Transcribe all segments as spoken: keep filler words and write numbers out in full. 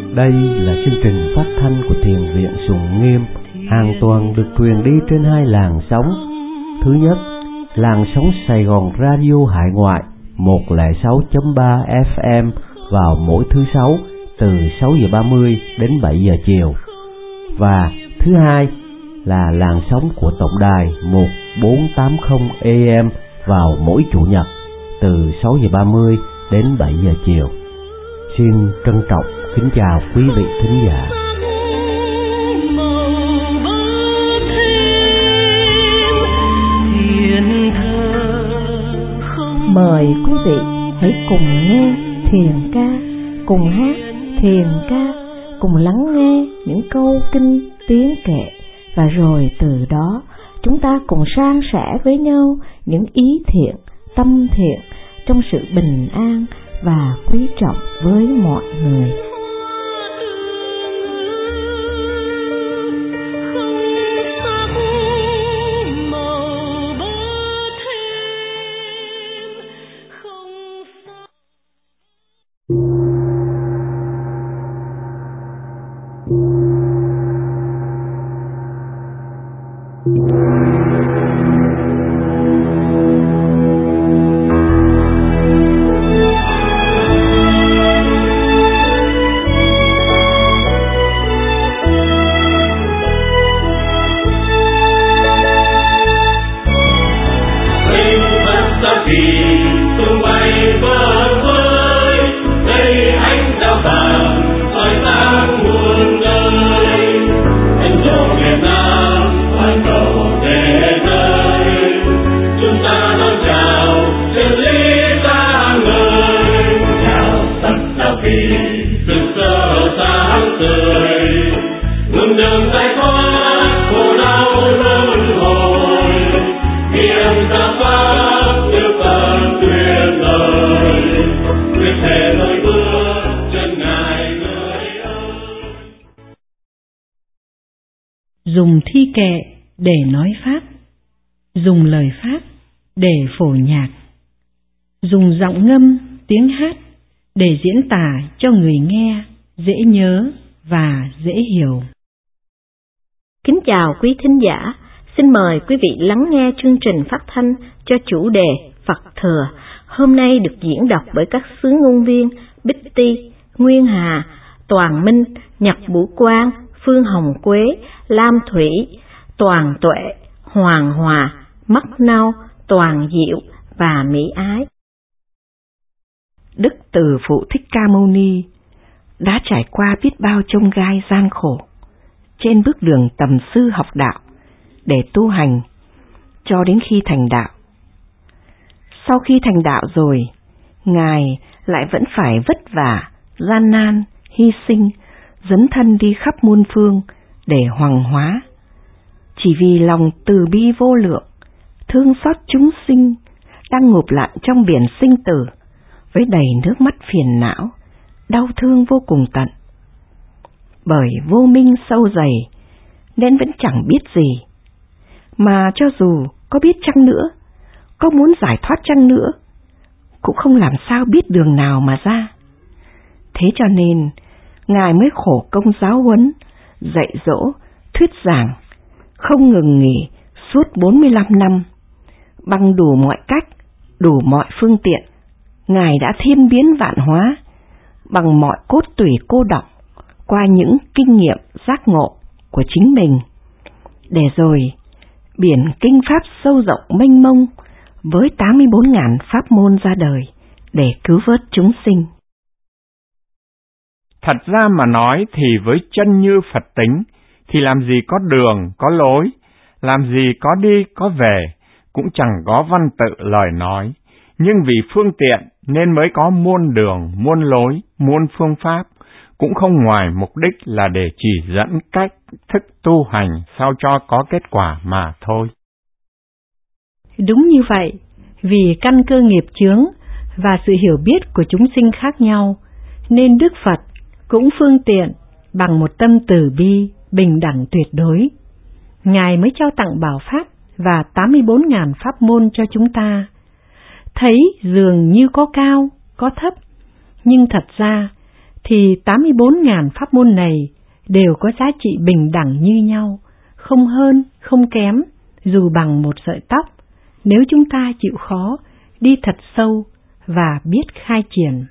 Đây là chương trình phát thanh của Thiền viện Sùng Nghiêm, hoàn toàn được truyền đi trên hai làn sóng. Thứ nhất, làn sóng Sài Gòn Radio hải ngoại một không sáu chấm ba ép em vào mỗi thứ sáu từ sáu giờ ba mươi đến bảy giờ chiều. Và thứ hai là làn sóng của tổng đài một bốn tám không a em vào mỗi chủ nhật từ sáu giờ ba mươi đến bảy giờ chiều. Xin trân trọng kính chào quý vị thính giả. Mời quý vị hãy cùng nghe thiền ca, cùng hát thiền ca, cùng lắng nghe những câu kinh tiếng kệ, và rồi từ đó chúng ta cùng san sẻ với nhau những ý thiện, tâm thiện trong sự bình an và quý trọng với mọi người. Dùng thi kệ để nói pháp, dùng lời pháp để phổ nhạc, dùng giọng ngâm tiếng hát để diễn tả cho người nghe dễ nhớ và dễ hiểu. Kính chào quý thính giả, xin mời quý vị lắng nghe chương trình phát thanh cho chủ đề Phật Thừa, hôm nay được diễn đọc bởi các xứ ngôn viên Bích Ti, Nguyên Hà, Toàn Minh, Nhật Bủ Quang, Phương Hồng Quế, Lam Thủy, Toàn Tuệ, Hoàng Hòa, Mắt Nau, Toàn Diệu và Mỹ Ái. Đức Từ Phụ Thích Ca Mâu Ni đã trải qua biết bao chông gai gian khổ trên bước đường tầm sư học đạo để tu hành cho đến khi thành đạo. Sau khi thành đạo rồi, Ngài lại vẫn phải vất vả, gian nan, hy sinh, dấn thân đi khắp muôn phương để hoằng hóa, chỉ vì lòng từ bi vô lượng, thương xót chúng sinh đang ngụp lặn trong biển sinh tử với đầy nước mắt phiền não, đau thương vô cùng tận. Bởi vô minh sâu dày nên vẫn chẳng biết gì, mà cho dù có biết chăng nữa, có muốn giải thoát chăng nữa, cũng không làm sao biết đường nào mà ra. Thế cho nên Ngài mới khổ công giáo huấn, dạy dỗ, thuyết giảng, không ngừng nghỉ suốt bốn mươi lăm năm. Bằng đủ mọi cách, đủ mọi phương tiện, Ngài đã thiên biến vạn hóa, bằng mọi cốt tủy cô đọng, qua những kinh nghiệm giác ngộ của chính mình, để rồi biển kinh pháp sâu rộng mênh mông với tám mươi bốn nghìn pháp môn ra đời để cứu vớt chúng sinh. Thật ra mà nói thì với chân như Phật tính, thì làm gì có đường, có lối, làm gì có đi, có về, cũng chẳng có văn tự lời nói. Nhưng vì phương tiện nên mới có muôn đường, muôn lối, muôn phương pháp, cũng không ngoài mục đích là để chỉ dẫn cách thức tu hành sao cho có kết quả mà thôi. Đúng như vậy, vì căn cơ nghiệp chướng và sự hiểu biết của chúng sinh khác nhau, nên Đức Phật cũng phương tiện bằng một tâm từ bi, bình đẳng tuyệt đối. Ngài mới trao tặng bảo pháp và tám mươi bốn nghìn pháp môn cho chúng ta. Thấy dường như có cao, có thấp, nhưng thật ra thì tám mươi bốn nghìn pháp môn này đều có giá trị bình đẳng như nhau, không hơn, không kém, dù bằng một sợi tóc, nếu chúng ta chịu khó, đi thật sâu và biết khai triển.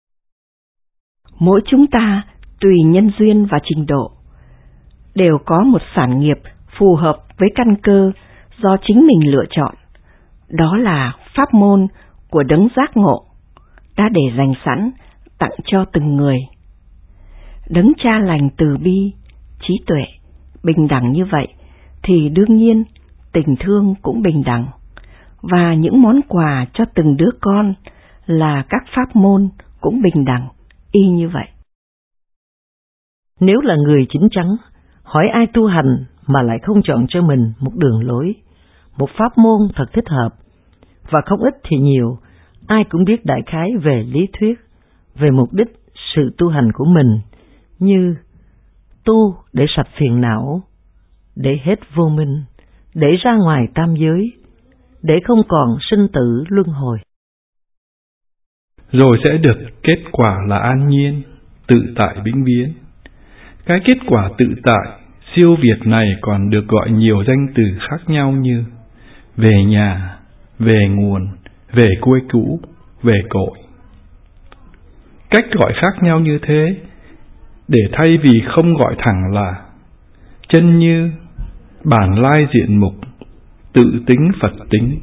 Mỗi chúng ta, tùy nhân duyên và trình độ, đều có một sản nghiệp phù hợp với căn cơ do chính mình lựa chọn. Đó là pháp môn của đấng giác ngộ, đã để dành sẵn tặng cho từng người. Đấng Cha lành từ bi, trí tuệ, bình đẳng như vậy, thì đương nhiên tình thương cũng bình đẳng, và những món quà cho từng đứa con là các pháp môn cũng bình đẳng, y như vậy. Nếu là người chín chắn, hỏi ai tu hành mà lại không chọn cho mình một đường lối, một pháp môn thật thích hợp, và không ít thì nhiều, ai cũng biết đại khái về lý thuyết, về mục đích sự tu hành của mình, như tu để sạch phiền não, để hết vô minh, để ra ngoài tam giới, để không còn sinh tử luân hồi. Rồi sẽ được kết quả là an nhiên, tự tại vĩnh viễn. Cái kết quả tự tại, siêu việt này còn được gọi nhiều danh từ khác nhau như về nhà, về nguồn, về quê cũ, về cội. Cách gọi khác nhau như thế, để thay vì không gọi thẳng là chân như, bản lai diện mục, tự tính Phật tính.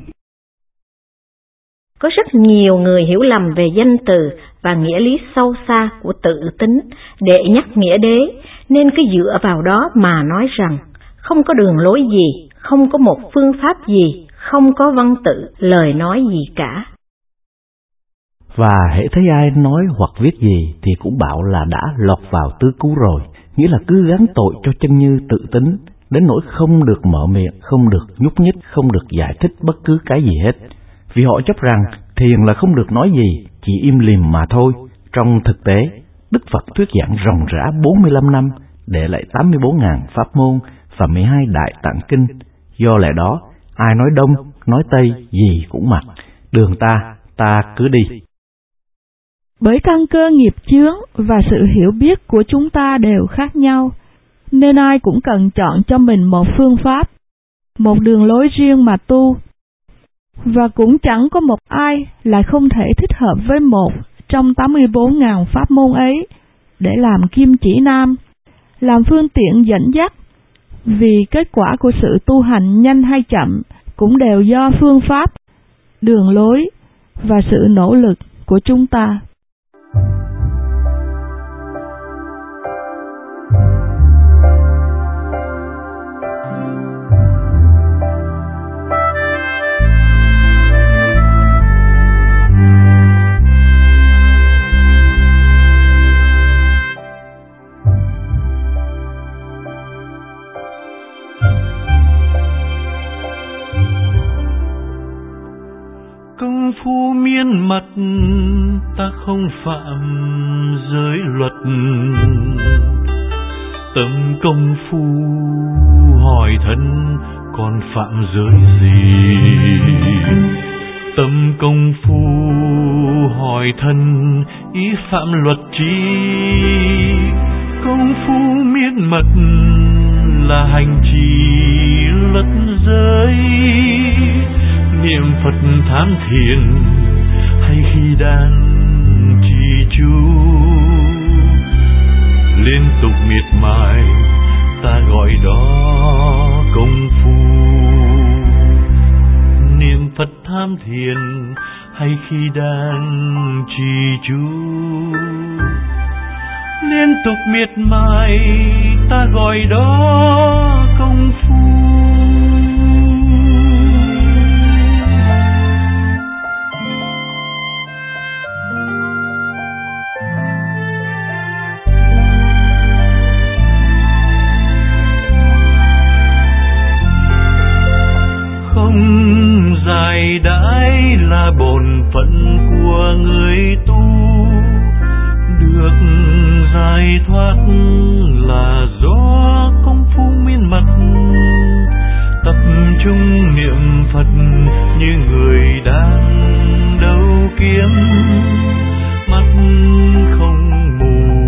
Có rất nhiều người hiểu lầm về danh từ và nghĩa lý sâu xa của tự tính để nhắc nghĩa đế, nên cứ dựa vào đó mà nói rằng không có đường lối gì, không có một phương pháp gì, không có văn tự, lời nói gì cả. Và hễ thấy ai nói hoặc viết gì thì cũng bảo là đã lọt vào tứ cứu rồi, nghĩa là cứ gán tội cho chân như tự tính, đến nỗi không được mở miệng, không được nhúc nhích, không được giải thích bất cứ cái gì hết. Vì họ chấp rằng thiền là không được nói gì, chỉ im lìm mà thôi. Trong thực tế, Đức Phật thuyết giảng ròng rã bốn mươi lăm năm, để lại tám mươi bốn nghìn pháp môn và mười hai đại tạng kinh. Do lẽ đó, ai nói đông, nói tây, gì cũng mặc. Đường ta, ta cứ đi. Bởi căn cơ nghiệp chướng và sự hiểu biết của chúng ta đều khác nhau, nên ai cũng cần chọn cho mình một phương pháp, một đường lối riêng mà tu. Và cũng chẳng có một ai lại không thể thích hợp với một trong tám mươi bốn nghìn pháp môn ấy để làm kim chỉ nam, làm phương tiện dẫn dắt, vì kết quả của sự tu hành nhanh hay chậm cũng đều do phương pháp, đường lối và sự nỗ lực của chúng ta. Công phu miên mật ta không phạm giới luật, tâm công phu hỏi thân còn phạm giới gì? Tâm công phu hỏi thân ý phạm luật chi? Công phu miên mật là hành trì lất giới, niệm Phật tham thiền hay khi đang trì chú, liên tục miệt mài ta gọi đó công phu. Niệm Phật tham thiền hay khi đang trì chú, liên tục miệt mài ta gọi đó công phu. Không dài đãi là bổn phận của người tu, được giải thoát là do công phu miên mật. Tập trung niệm Phật như người đang đấu kiếm, mắt không mù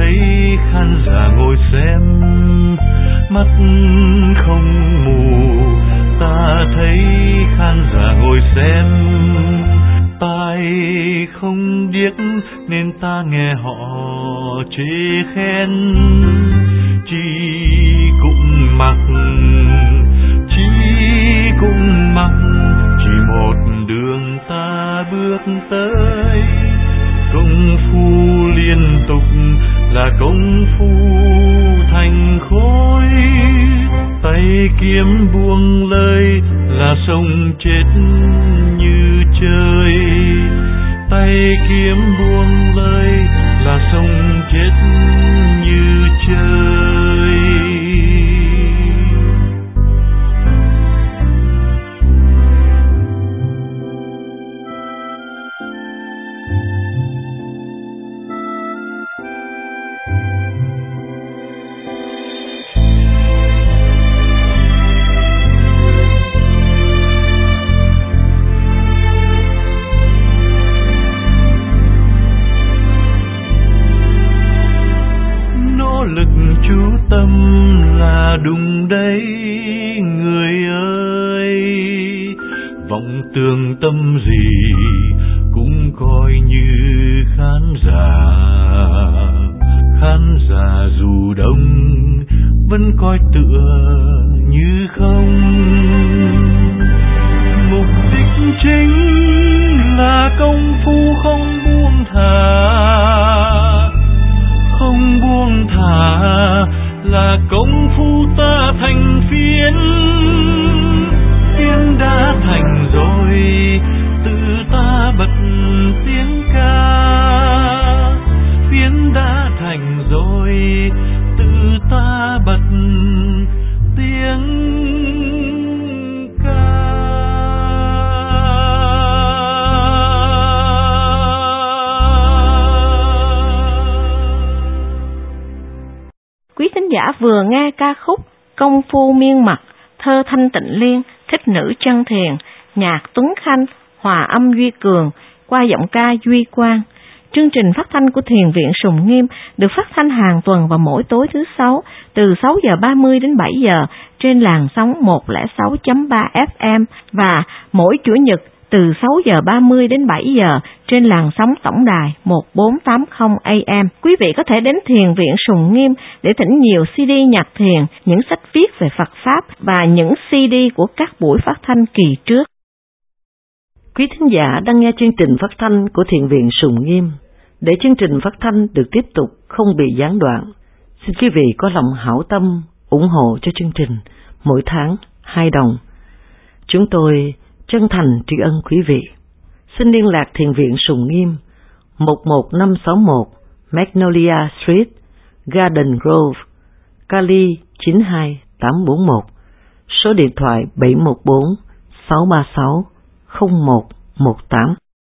thấy khán giả ngồi xem, mắt không mù, ta thấy khán giả ngồi xem, tai không điếc nên ta nghe họ chê khen. Chỉ cũng mặc, chỉ cũng mặc, chỉ một đường ta bước tới. Công phu liên tục là công phu thành khối, tay kiếm buông lơi là sống chết như chơi, tay kiếm buông lơi là sống chết như chơi. Tâm là đúng đấy người ơi, vọng tưởng tâm gì cũng coi như khán giả. Khán giả dù đông vẫn coi tựa như không. Mục đích chính là công phu không buông thả, không buông thả là công phu ta thành phiến. Phiến đã thành rồi tự ta bật tiếng ca, phiến đã thành rồi tự ta bật tiếng ca. Quý thính giả vừa nghe ca khúc Công phu miên mặt, thơ Thanh Tịnh Liên, thích nữ Trân Thiền, nhạc Tuấn Khanh, hòa âm Duy Cường, qua giọng ca Duy Quang. Chương trình phát thanh của Thiền viện Sùng Nghiêm được phát thanh hàng tuần vào mỗi tối thứ sáu từ sáu giờ ba mươi đến bảy giờ trên làn sóng một không sáu chấm ba ép em và mỗi Chủ nhật từ sáu giờ ba mươi đến bảy giờ trên làn sóng tổng đài một bốn tám không A M. Quý vị có thể đến Thiền viện Sùng Nghiêm để thỉnh nhiều xê đê nhạc thiền, những sách viết về Phật Pháp và những xê đê của các buổi phát thanh kỳ trước. Quý thính giả đang nghe chương trình phát thanh của Thiền viện Sùng Nghiêm. Để chương trình phát thanh được tiếp tục không bị gián đoạn, xin quý vị có lòng hảo tâm ủng hộ cho chương trình mỗi tháng hai đồng. Chúng tôi chân thành tri ân quý vị. Xin liên lạc Thiền viện Sùng Nghiêm một một năm sáu một Magnolia Street, Garden Grove, Cali chín hai tám bốn một, số điện thoại bảy một bốn sáu ba sáu không một một tám.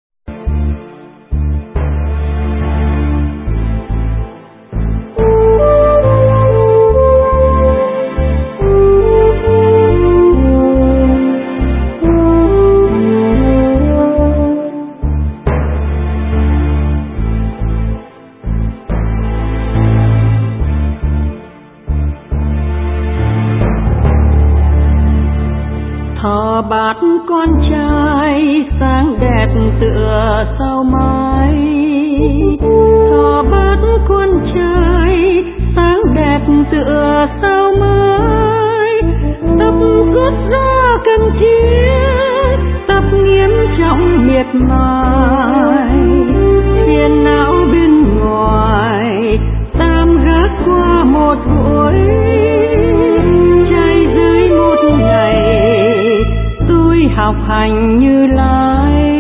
Thọ bát con trai sáng đẹp tựa sao mai, thọ bát con trai sáng đẹp tựa sao mai. Tập cốt ra cần thiết, tập nghiêm trọng miệt mài, phiền não bên ngoài tam gác qua một buổi, trai dưới một ngày tôi học hành Như Lai.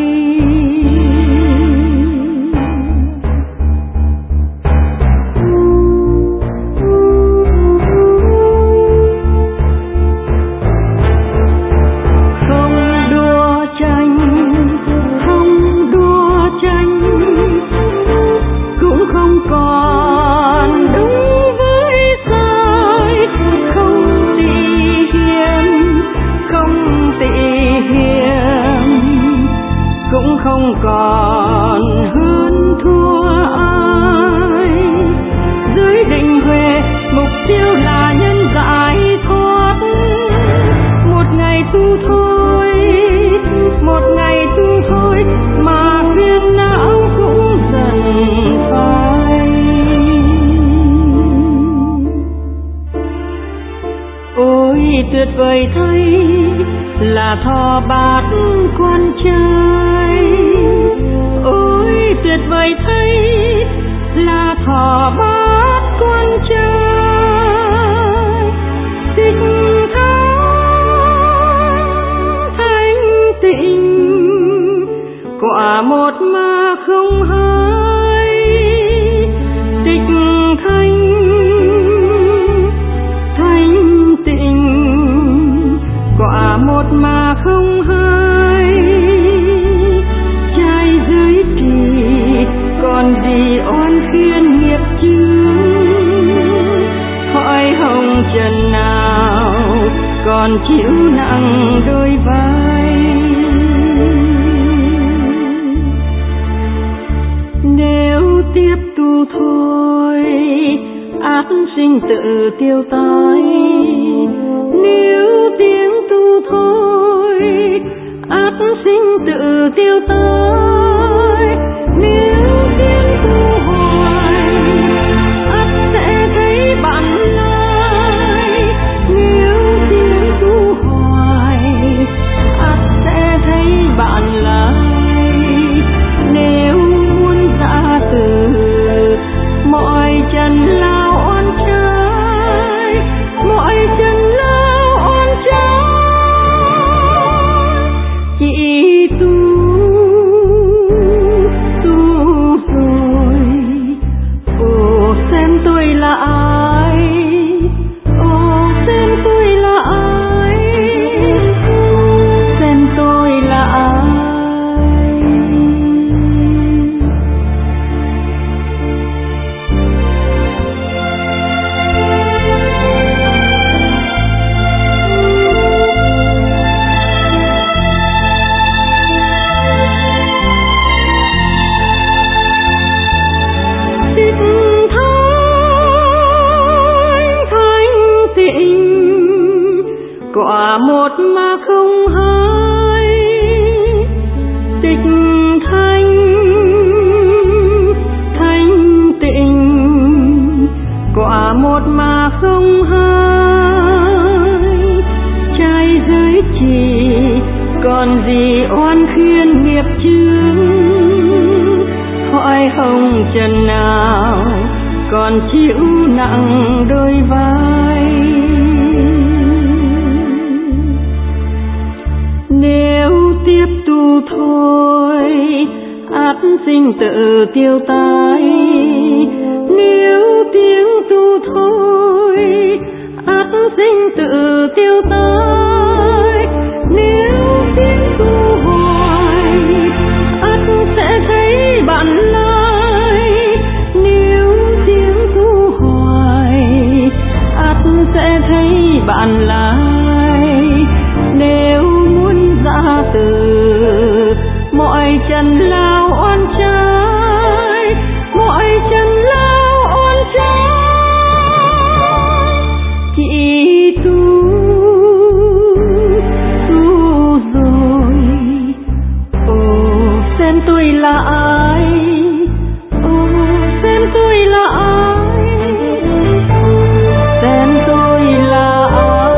Không đua tranh, không đua tranh, cũng không còn đúng với sai, không tị hiềm, không tị hiềm, vời thay là thò bát quan trai. Ôi tuyệt vời thay là thò bát quan trai. Tích thánh thanh tịnh quả một mà không hai. Tích thanh thanh tịnh quả một mà không hai. Trai giới trì còn gì oan khiên nghiệp chướng. Hỏi hồng trần nào còn chịu nặng đôi vai. Nếu tiếp tu thôi ác sinh tự tiêu tai. Nếu tiếng tu thôi ác sinh tự tiêu tai. Nếu tiếng tu hoài ác sẽ thấy bạn lai. Nếu tiếng tu hoài ác sẽ thấy bạn lai. Nếu muốn ra từ mọi trần lao oan trái, mọi trần lao oan trái, chỉ tu tu rồi. Ồ xem tôi là ai, ồ xem tôi là ai, xem tôi là ai. Quả một mà không hai. Tịch thanh thanh tịnh quả một mà không hai. Trai giới trì còn gì oan khiên nghiệp chướng. Hỏi hồng trần nào còn chịu nặng đôi vai. Nếu tiếp tu thôi ác sinh tự tiêu tai. Nếu tiếng tu thôi ác sinh tự tiêu tai. Nếu tiếng tu hoài ác sẽ thấy bạn lai. Nếu tiếng tu hoài ác sẽ thấy bạn lai. Nếu ra từ mọi trần lao oan trái, mọi trần lao oan trái, chỉ tu tu rồi. Ồ xem tôi là ai, ồ xem tôi là ai, xem tôi là ai.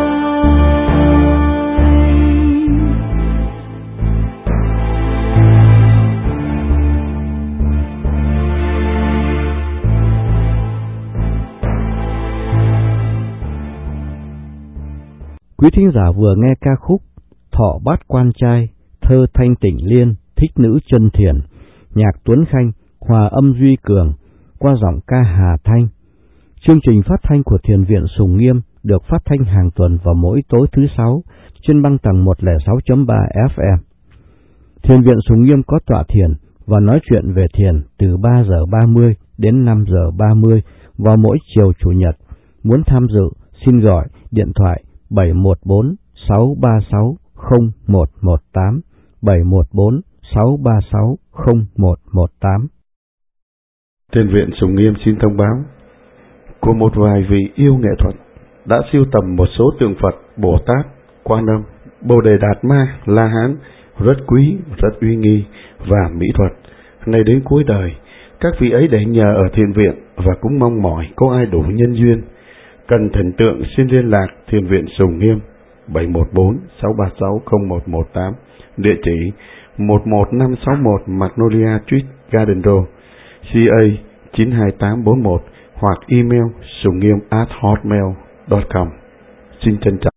Quý thính giả vừa nghe ca khúc Thọ Bát Quan Trai, thơ Thanh Tịnh Liên, thích nữ Chân Thiền, nhạc Tuấn Khanh, hòa âm Duy Cường, qua giọng ca Hà Thanh. Chương trình phát thanh của Thiền viện Sùng Nghiêm được phát thanh hàng tuần vào mỗi tối thứ sáu trên băng tầng một không sáu chấm ba ép em. Thiền viện Sùng Nghiêm có tọa thiền và nói chuyện về thiền từ ba giờ ba mươi đến năm giờ ba mươi vào mỗi chiều Chủ nhật. Muốn tham dự xin gọi điện thoại bảy một bốn sáu ba sáu không một một tám, bảy một bốn sáu ba sáu không một một tám. Thiền viện Sùng Nghiêm xin thông báo, của một vài vị yêu nghệ thuật đã sưu tầm một số tượng Phật, Bồ Tát, Quan Âm, Bồ Đề Đạt Ma, La Hán rất quý, rất uy nghi và mỹ thuật. Nay đến cuối đời, các vị ấy để nhờ ở thiền viện và cũng mong mỏi có ai đủ nhân duyên Cần thần tượng xin liên lạc Thiền viện Sùng Nghiêm bảy một bốn sáu ba sáu không một một tám, địa chỉ một một năm sáu một Magnolia Street, Garden Road, xê a chín hai tám bốn một, hoặc email sunghiêm at hotmail chấm com. Xin trân trọng.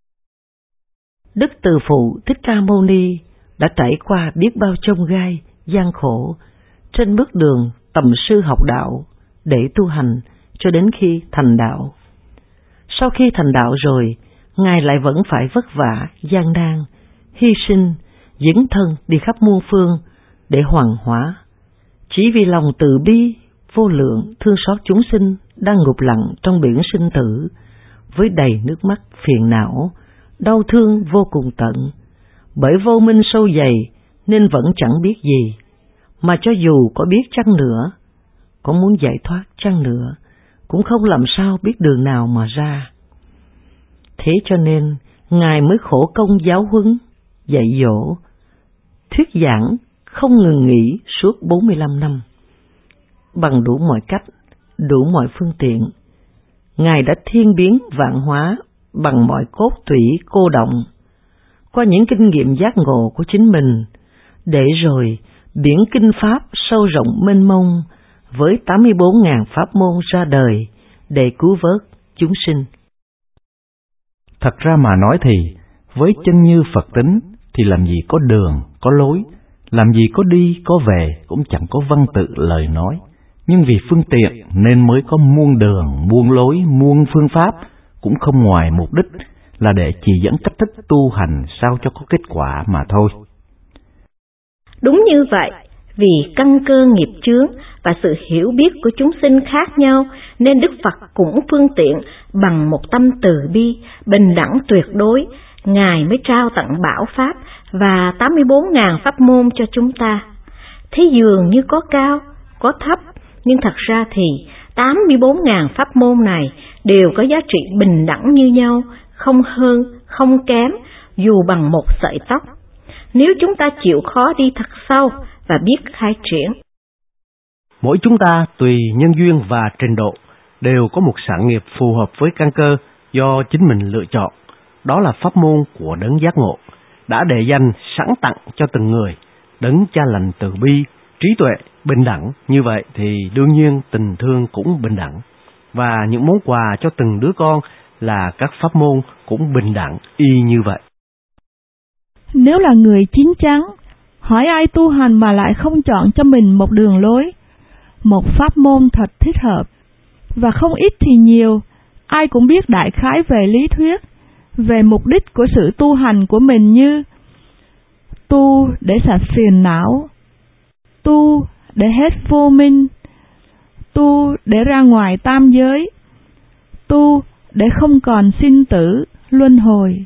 Đức Từ Phụ Thích Ca Mâu Ni đã trải qua biết bao chông gai, gian khổ trên bước đường tầm sư học đạo để tu hành cho đến khi thành đạo. Sau khi thành đạo rồi, Ngài lại vẫn phải vất vả, gian nan, hy sinh, dấn thân đi khắp muôn phương để hoàn hóa, chỉ vì lòng từ bi, vô lượng thương xót chúng sinh đang ngụp lặng trong biển sinh tử, với đầy nước mắt phiền não, đau thương vô cùng tận, bởi vô minh sâu dày nên vẫn chẳng biết gì, mà cho dù có biết chăng nữa, có muốn giải thoát chăng nữa, cũng không làm sao biết đường nào mà ra. Thế cho nên, Ngài mới khổ công giáo huấn, dạy dỗ, thuyết giảng không ngừng nghỉ suốt bốn mươi lăm năm. Bằng đủ mọi cách, đủ mọi phương tiện, Ngài đã thiên biến vạn hóa bằng mọi cốt tủy cô động, qua những kinh nghiệm giác ngộ của chính mình, để rồi biển kinh pháp sâu rộng mênh mông với tám mươi bốn nghìn pháp môn ra đời để cứu vớt chúng sinh. Thật ra mà nói thì, với chân như Phật tính thì làm gì có đường, có lối, làm gì có đi, có về, cũng chẳng có văn tự lời nói. Nhưng vì phương tiện nên mới có muôn đường, muôn lối, muôn phương pháp, cũng không ngoài mục đích là để chỉ dẫn cách thức tu hành sao cho có kết quả mà thôi. Đúng như vậy, vì căn cơ nghiệp chướng và sự hiểu biết của chúng sinh khác nhau, nên Đức Phật cũng phương tiện bằng một tâm từ bi, bình đẳng tuyệt đối, Ngài mới trao tặng bảo pháp và tám mươi bốn nghìn pháp môn cho chúng ta. Thế dường như có cao, có thấp, nhưng thật ra thì tám mươi bốn nghìn pháp môn này đều có giá trị bình đẳng như nhau, không hơn, không kém, dù bằng một sợi tóc, nếu chúng ta chịu khó đi thật sâu và biết khai triển. Mỗi chúng ta tùy nhân duyên và trình độ đều có một sản nghiệp phù hợp với căn cơ do chính mình lựa chọn. Đó là pháp môn của đấng giác ngộ, đã để dành sẵn tặng cho từng người. Đấng cha lành từ bi, trí tuệ, bình đẳng, như vậy thì đương nhiên tình thương cũng bình đẳng. Và những món quà cho từng đứa con là các pháp môn cũng bình đẳng y như vậy. Nếu là người chín chắn, hỏi ai tu hành mà lại không chọn cho mình một đường lối, một pháp môn thật thích hợp, và không ít thì nhiều, ai cũng biết đại khái về lý thuyết, về mục đích của sự tu hành của mình như tu để sạch phiền não, tu để hết vô minh, tu để ra ngoài tam giới, tu để không còn sinh tử, luân hồi.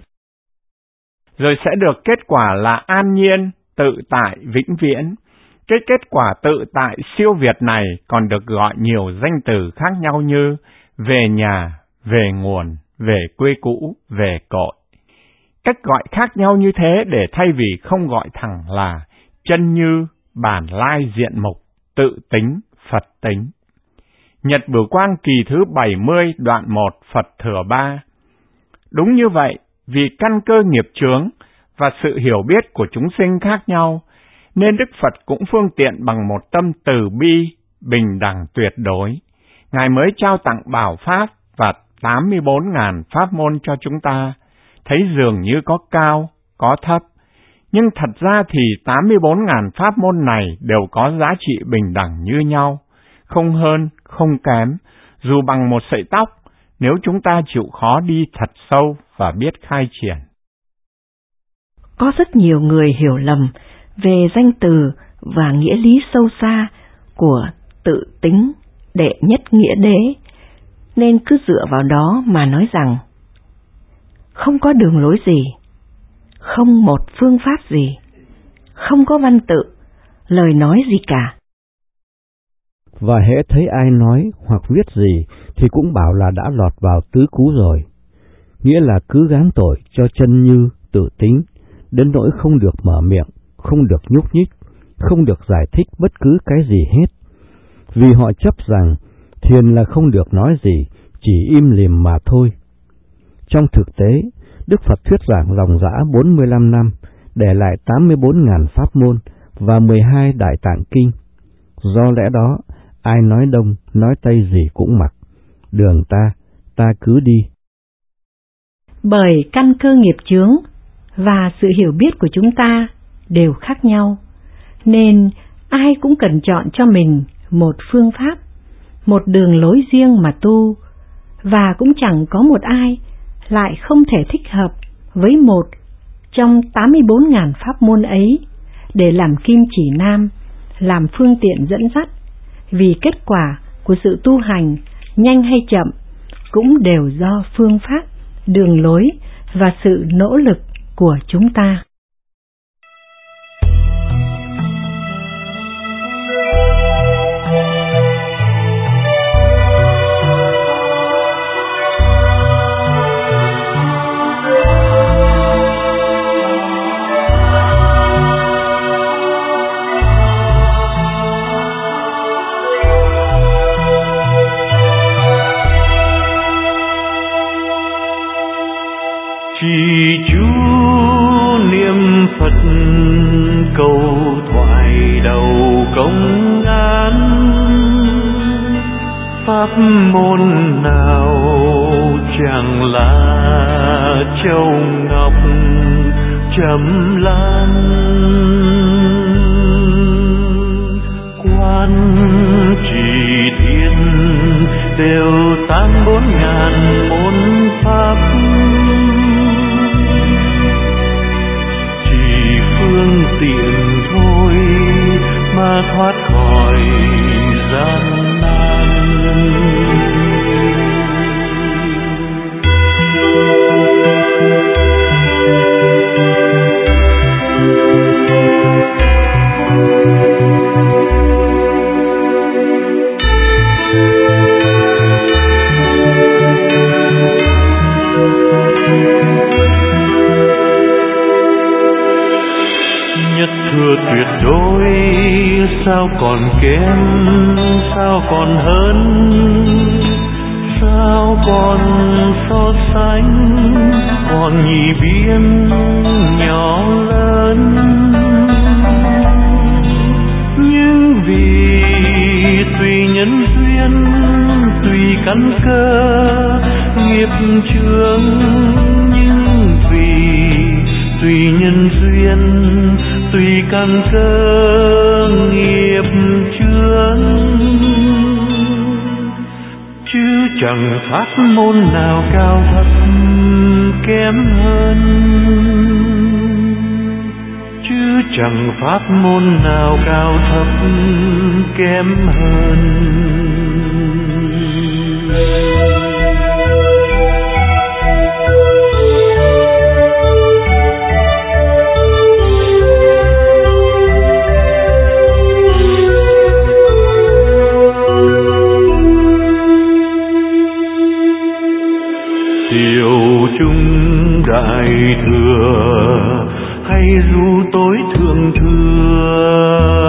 Rồi sẽ được kết quả là an nhiên, tự tại, vĩnh viễn. Cái kết quả tự tại siêu việt này còn được gọi nhiều danh từ khác nhau như về nhà, về nguồn, về quê cũ, về cội. Cách gọi khác nhau như thế để thay vì không gọi thẳng là chân như, bản lai diện mục, tự tính, Phật tính. Nhật Bửu Quang kỳ thứ bảy mươi đoạn một Phật thừa ba. Đúng như vậy, vì căn cơ nghiệp chướng và sự hiểu biết của chúng sinh khác nhau, nên Đức Phật cũng phương tiện bằng một tâm từ bi, bình đẳng tuyệt đối. Ngài mới trao tặng bảo pháp và tám mươi bốn nghìn pháp môn cho chúng ta, thấy dường như có cao, có thấp. Nhưng thật ra thì tám mươi bốn nghìn pháp môn này đều có giá trị bình đẳng như nhau, không hơn, không kém, dù bằng một sợi tóc, nếu chúng ta chịu khó đi thật sâu và biết khai triển. Có rất nhiều người hiểu lầm về danh từ và nghĩa lý sâu xa của tự tính đệ nhất nghĩa đế, nên cứ dựa vào đó mà nói rằng không có đường lối gì, không một phương pháp gì, không có văn tự, lời nói gì cả. Và hễ thấy ai nói hoặc viết gì thì cũng bảo là đã lọt vào tứ cú rồi, nghĩa là cứ gán tội cho chân như tự tính, đến nỗi không được mở miệng, không được nhúc nhích, không được giải thích bất cứ cái gì hết. Vì họ chấp rằng thiền là không được nói gì, chỉ im lìm mà thôi. Trong thực tế, Đức Phật thuyết giảng ròng rã bốn mươi lăm năm, để lại tám mươi bốn nghìn pháp môn và mười hai đại tạng kinh. Do lẽ đó, ai nói đông, nói tây gì cũng mặc. Đường ta, ta cứ đi. Bởi căn cơ nghiệp chướng và sự hiểu biết của chúng ta đều khác nhau, nên ai cũng cần chọn cho mình một phương pháp, một đường lối riêng mà tu, và cũng chẳng có một ai lại không thể thích hợp với một trong tám mươi bốn nghìn pháp môn ấy để làm kim chỉ nam, làm phương tiện dẫn dắt, vì kết quả của sự tu hành, nhanh hay chậm, cũng đều do phương pháp, đường lối và sự nỗ lực của chúng ta. Chỉ chú niệm Phật cầu thoại đầu công án, pháp môn nào chẳng là châu ngọc trầm lan. Quan trì thiên đều tám bốn ngàn môn pháp, phương tiện thôi mà thoát khỏi gian nan. Thừa tuyệt đối sao còn kém, sao còn hơn, sao còn so sánh, còn nhì biên nhỏ lớn. Nhưng vì tùy nhân duyên, tùy căn cơ nghiệp chướng, nhưng vì tùy nhân duyên, tùy căn cơ nghiệp chướng, chứ chẳng pháp môn nào cao thấp kém hơn, chứ chẳng pháp môn nào cao thấp kém hơn. Điều chung đại thừa hay dù tối thượng thừa,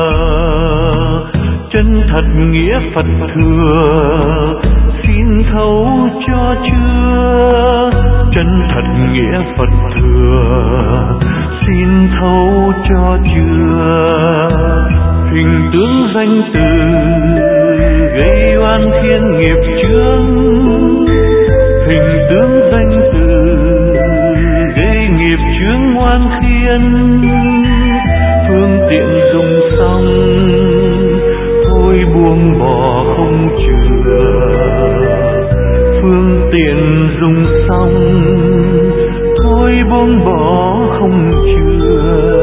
chân thật nghĩa Phật thừa xin thấu cho chưa. Chân thật nghĩa Phật thừa xin thấu cho chưa. Hình tướng danh từ gây oan thiên nghiệp chướng, hình tướng danh từ gây nghiệp chướng oan khiên. Phương tiện dùng xong thôi buông bỏ không chừa, phương tiện dùng xong thôi buông bỏ không chừa.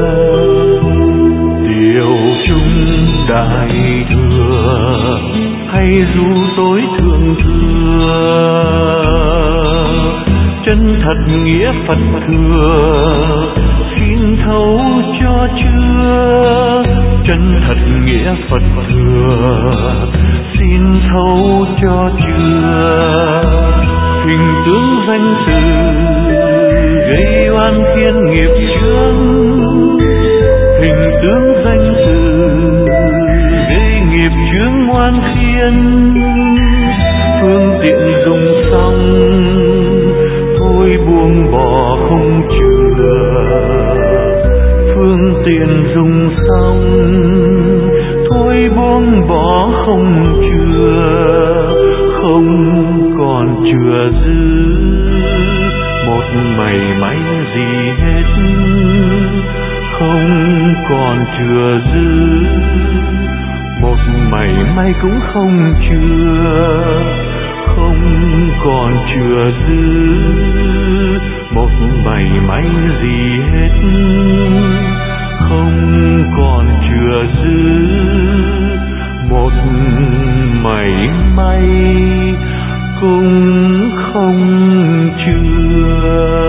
Điều chung đại thừa hay dù tối thượng thừa, chân thật nghĩa Phật thừa xin thấu cho chưa. Chân thật nghĩa Phật thừa xin thấu cho chưa. Hình tướng danh từ gây oan thiên nghiệp chướng, hình tướng danh từ gây nghiệp chướng oan khiên. Phương tiện dùng chừa dư, một mảy may cũng không chừa, không còn chừa dư một mảy may gì hết, không còn chừa dư một mảy may cũng không chừa.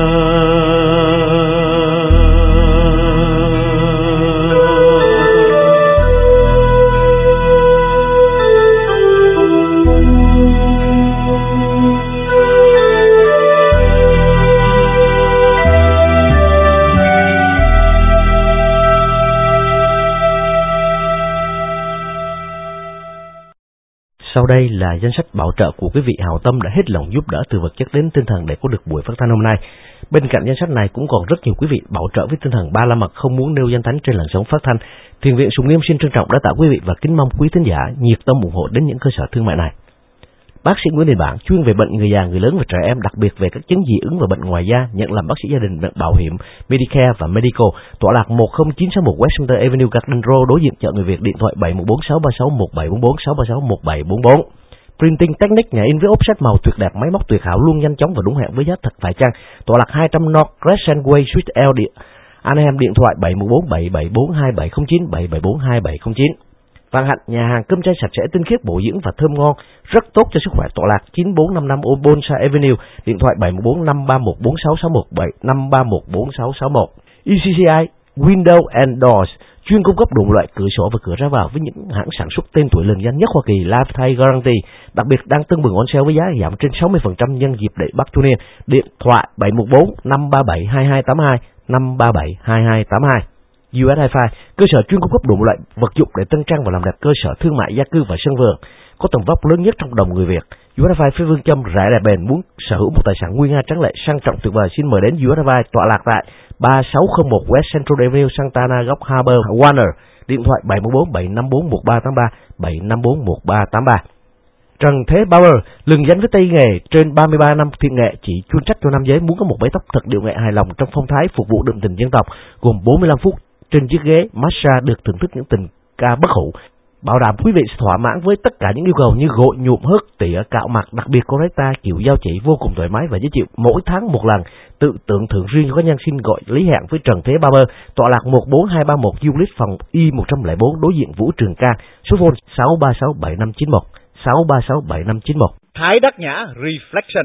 Sau đây là danh sách bảo trợ của quý vị hảo tâm đã hết lòng giúp đỡ từ vật chất đến tinh thần để có được buổi phát thanh hôm nay. Bên cạnh danh sách này cũng còn rất nhiều quý vị bảo trợ với tinh thần ba la mật không muốn nêu danh thánh trên làn sóng phát thanh. Thiền viện Sùng Nghiêm xin trân trọng đã tạ quý vị và kính mong quý thính giả nhiệt tâm ủng hộ đến những cơ sở thương mại này. Bác sĩ Nguyễn Đình Bản chuyên về bệnh người già, người lớn và trẻ em, đặc biệt về các chứng dị ứng và bệnh ngoài da, nhận làm bác sĩ gia đình, bệnh bảo hiểm, Medicare và Medical. Tọa lạc một không chín sáu một West Center Avenue, Garden Road, đối diện chợ Người Việt. Điện thoại bảy một bốn sáu ba sáu một bảy bốn bốn sáu ba sáu một bảy bốn bốn. Printing Technique, nhà in với offset màu tuyệt đẹp, máy móc tuyệt hảo, luôn nhanh chóng và đúng hẹn với giá thật phải chăng. Tọa lạc hai trăm North Crescent Way, Suite L, điện Anaheim. Điện thoại bảy một bốn bảy bảy bốn hai bảy không chín bảy bảy bốn hai bảy không chín. Vạn Hạnh, nhà hàng cơm chay sạch sẽ, tinh khiết, bổ dưỡng và thơm ngon, rất tốt cho sức khỏe. Tọa lạc chín bốn năm năm Bonsai Avenue. Điện thoại bảy một bốn năm ba một bốn sáu sáu một bảy năm ba một bốn sáu sáu một. e xê xê i Window and Doors, chuyên cung cấp đủ loại cửa sổ và cửa ra vào với những hãng sản xuất tên tuổi lừng danh nhất Hoa Kỳ, Lifetime Guarantee. Đặc biệt đang tưng bừng on sale với giá giảm trên sáu mươi phần trăm nhân dịp lễ Bắc Chu Niên. Điện thoại bảy một bốn năm ba bảy hai hai tám hai năm ba bảy hai hai tám hai. u ét Hi-Fi, cơ sở chuyên cung cấp đủ loại vật dụng để tân trang và làm đẹp cơ sở thương mại, gia cư và sân vườn, có tầm vóc lớn nhất trong đồng người Việt. u ét Hi-Fi với phương châm rẻ đẹp bền, muốn sở hữu một tài sản nguy nga tráng lệ sang trọng tuyệt vời, xin mời đến u ét Hi-Fi, tọa lạc tại ba sáu không một West Central Avenue, Santa Ana, góc Harbor, Warner. Điện thoại bảy một bốn bảy năm bốn một ba tám ba bảy năm bốn một ba tám ba. Trần Thế Bauer, lừng danh với tay nghề trên ba mươi ba năm thiện nghệ, chỉ chuyên trách cho nam giới muốn có một mái tóc thật điệu nghệ hài lòng trong phong thái phục vụ đậm tình dân tộc, gồm bốn mươi lăm phút trên chiếc ghế massage được thưởng thức những tình ca bất hủ, bảo đảm quý vị sẽ thỏa mãn với tất cả những yêu cầu như gội, nhuộm, hớt, tỉa, cạo mặt, đặc biệt correcta, kiểu dao chỉ vô cùng thoải mái và dễ chịu, mỗi tháng một lần, tự tưởng thưởng riêng cho các nhân xin gọi lý hẹn với Trần Thế Barber, tọa lạc một bốn hai ba một Euclid, phòng Y một không không bốn, đối diện Vũ Trường Ca, số phone sáu ba sáu bảy năm chín một sáu ba sáu bảy năm chín một. Thái Đắc Nhã Reflection,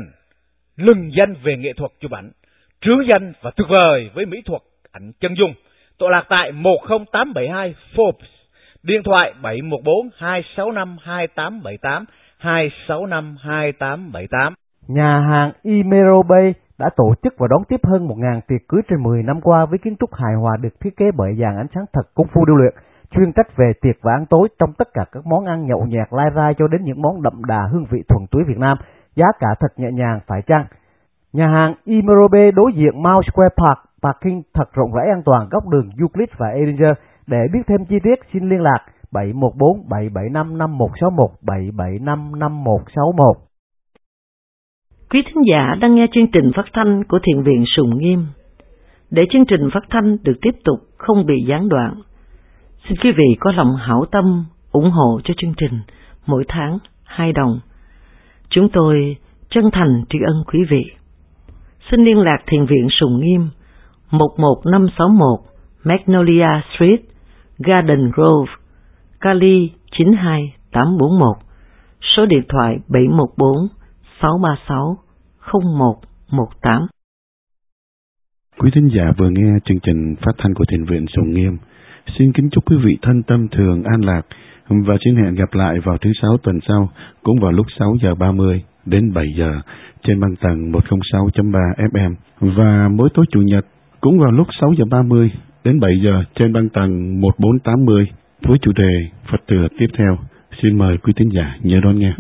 lừng danh về nghệ thuật chụp ảnh, trứ danh và tuyệt vời với mỹ thuật ảnh chân dung, tọa lạc tại một không tám bảy hai Forbes. Điện thoại bảy một bốn hai sáu năm hai tám bảy tám hai sáu năm hai tám bảy tám. Nhà hàng Imero Bay đã tổ chức và đón tiếp hơn một nghìn tiệc cưới trên mười năm qua với kiến trúc hài hòa được thiết kế bởi dàn ánh sáng thật công phu điêu luyện, chuyên trách về tiệc và ăn tối trong tất cả các món ăn nhậu nhẹt lai rai cho đến những món đậm đà hương vị thuần túy Việt Nam, giá cả thật nhẹ nhàng phải chăng. Nhà hàng Imero Bay đối diện Mount Square Park, parking thật rộng rãi an toàn góc đường Euclid và Edinger. Để biết thêm chi tiết xin liên lạc bảy một bốn bảy bảy năm năm một sáu một bảy bảy năm năm một sáu một. Quý thính giả đang nghe chương trình phát thanh của Thiền viện Sùng Nghiêm. Để chương trình phát thanh được tiếp tục không bị gián đoạn, xin quý vị có lòng hảo tâm ủng hộ cho chương trình mỗi tháng hai đồng. Chúng tôi chân thành tri ân quý vị. Xin liên lạc Thiền viện Sùng Nghiêm một một năm sáu một Magnolia Street, Garden Grove, Cali chín hai tám bốn một, số điện thoại bảy một bốn sáu ba sáu không một một tám. Quý thính giả vừa nghe chương trình phát thanh của Thiền viện Sùng Nghiêm. Xin kính chúc quý vị thân tâm thường an lạc và xin hẹn gặp lại vào thứ sáu tuần sau, cũng vào lúc sáu giờ ba mươi đến bảy giờ trên băng tần một không sáu chấm ba ép em, và mỗi tối chủ nhật cũng vào lúc sáu giờ ba mươi đến bảy giờ trên băng tần một bốn tám mươi với chủ đề Phật Thừa tiếp theo. Xin mời quý thính giả nhớ đón nghe.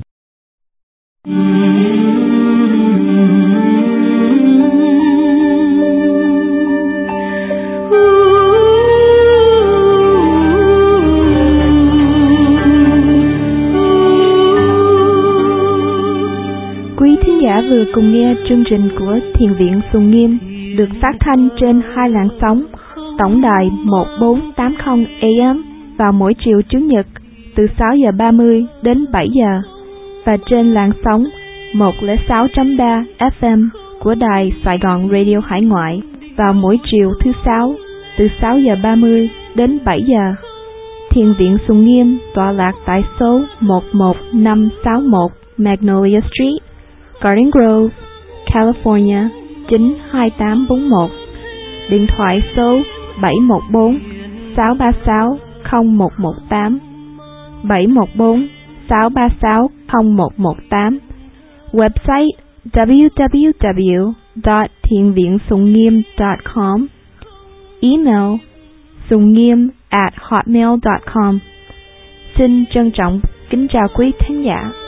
Quý thính giả vừa cùng nghe chương trình của Thiền viện Sùng Nghiêm được phát thanh trên hai làn sóng tổng đài một bốn tám không A M vào mỗi chiều Chủ nhật từ sáu giờ ba mươi đến bảy giờ và trên làn sóng một không sáu chấm ba F M của đài Sài Gòn Radio Hải Ngoại vào mỗi chiều thứ sáu từ sáu giờ ba mươi đến bảy giờ. Thiền viện Sùng Nghiêm tọa lạc tại số một một năm sáu một Magnolia Street, Garden Grove, California chín hai tám bốn một. Điện thoại số bảy một bốn sáu ba sáu không một một tám, bảy một bốn sáu ba sáu không một một tám. Website w w w dot thiền viện sùng nghiêm dot com. Email sùng nghiêm at hotmail dot com. Xin trân trọng kính chào quý thính giả.